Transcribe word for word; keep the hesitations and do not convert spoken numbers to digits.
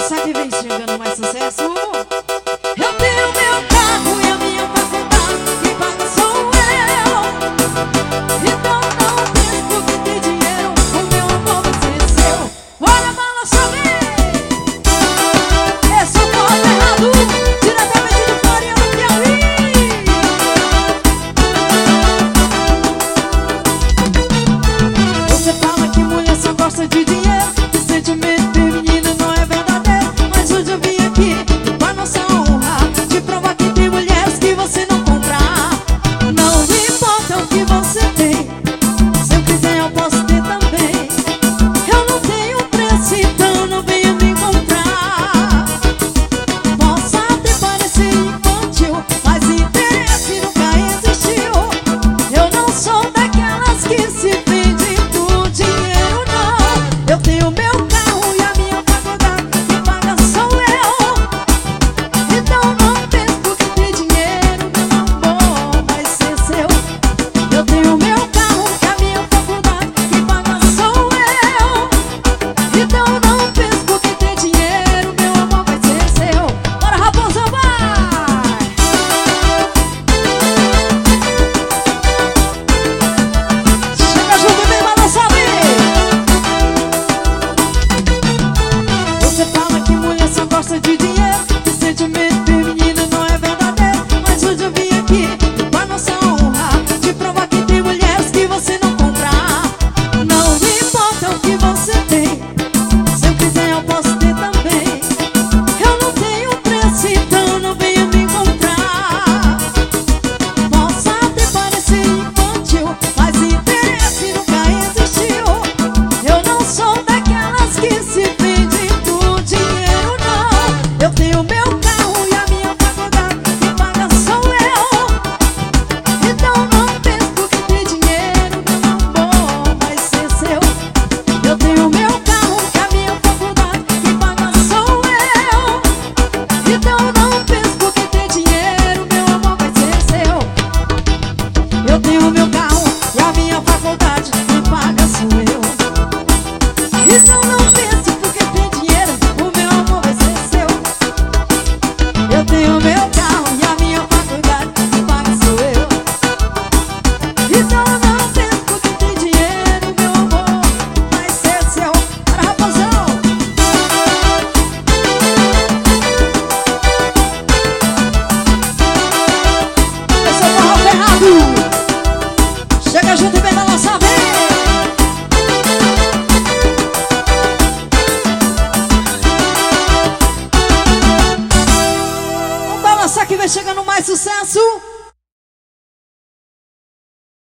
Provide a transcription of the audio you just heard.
balançar que vem chegando mais sucesso. Eu tenho meu carro e a minha faculdade, quem paga sou eu. Então não pense porque tem dinheiro, o meu amor vai ser seu. Olha, balança bem. Esse é o Forró Ferrado, diretamente de Floriano, Piauí. Você fala que mulher só gosta de dinheiro, que sentimento feminino não é verdadeiro. Mas hoje eu vim aqui pra nossa honra te provar que tem mulheres que você não comprar. Não importa o que você tem, se eu quiser eu posso ter também. Eu não tenho preço, então não venha me encontrar. Posso até parecer infantil, mas interesse nunca existiu. Eu não sou daquelas que se vendem por dinheiro, não. Eu tenho meu carro e a minha faculdade, quem paga sou eu. Então não pense porque tem dinheiro, meu amor vai ser seu. Eu tenho meu carro e a minha faculdade, quem paga sou eu. Então não pense porque tem dinheiro, meu amor vai ser seu. Bora, raposa, vai! Chega junto e vem balançar bem. Você fala que mulher só gosta de dinheiro, que sentimento feminino não é verdadeiro. Mas hoje eu vim aqui pra nossa honra te provar que tem mulheres que você não comprar. Não importa o que você tem, se eu quiser eu posso ter também. Eu não tenho preço, então não venha me encontrar. Posso até parecer infantil, mas interesse nunca existiu. Eu não sou daquelas que se vendem por dinheiro, não. Eu tenho meu carro e a minha faculdade, quem paga sou eu. Então não pense porque tem dinheiro, meu amor vai ser seu. Eu tenho meu carro e a minha faculdade, quem paga sou eu. Então não pense porque tem dinheiro, meu amor vai ser seu. Eu tenho meu carro e a minha faculdade, quem paga sou eu. Então não pense porque tem dinheiro, o meu amor vai ser seu. Eu tenho meu carro e a minha faculdade, quem paga sou eu. Então não pense porque tem dinheiro, meu amor vai ser seu. Para, raposão! Esse é o Forró Ferrado. Chega junto e vem balançar bem. Vamos balançar que vem chegando mais sucesso.